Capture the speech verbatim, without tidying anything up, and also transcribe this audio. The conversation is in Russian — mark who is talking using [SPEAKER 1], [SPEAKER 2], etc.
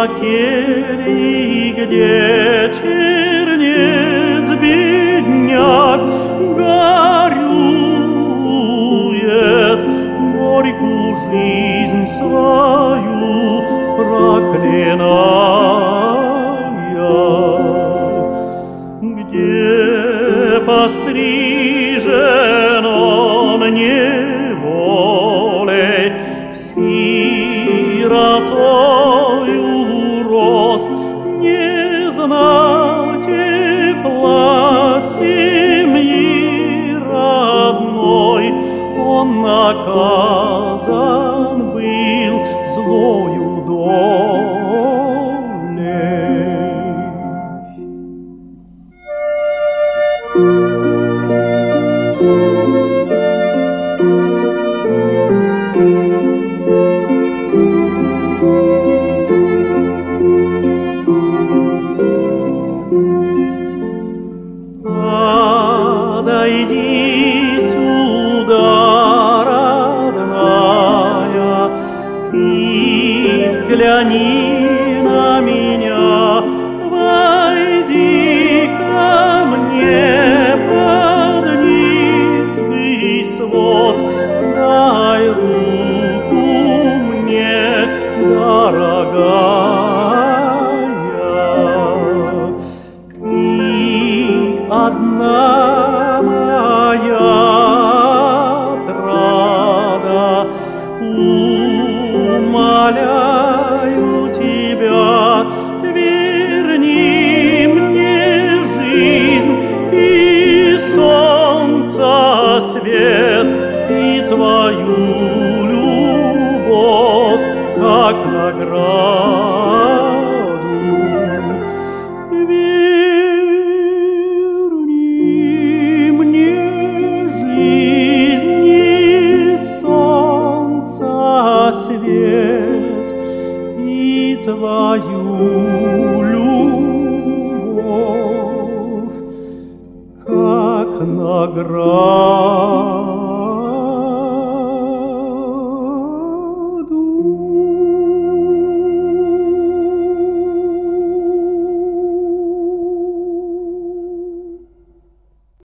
[SPEAKER 1] кельи, где чернец бедняк горюет, горькую жизнь свою проклиная, где пострижен он неволей, сиротою рос, не знал тепла семьи родной, он наказан был злою долей. Подойди сюда, родная, ты взгляни на меня, войди ко мне под низкий свод, дай руку мне, дорогая. Ты одна моя отрада, умоляю тебя, верни мне жизнь и солнца свет, и твою любовь, как награду. Верни мне жизнь и солнца свет, и твою любовь, как награду.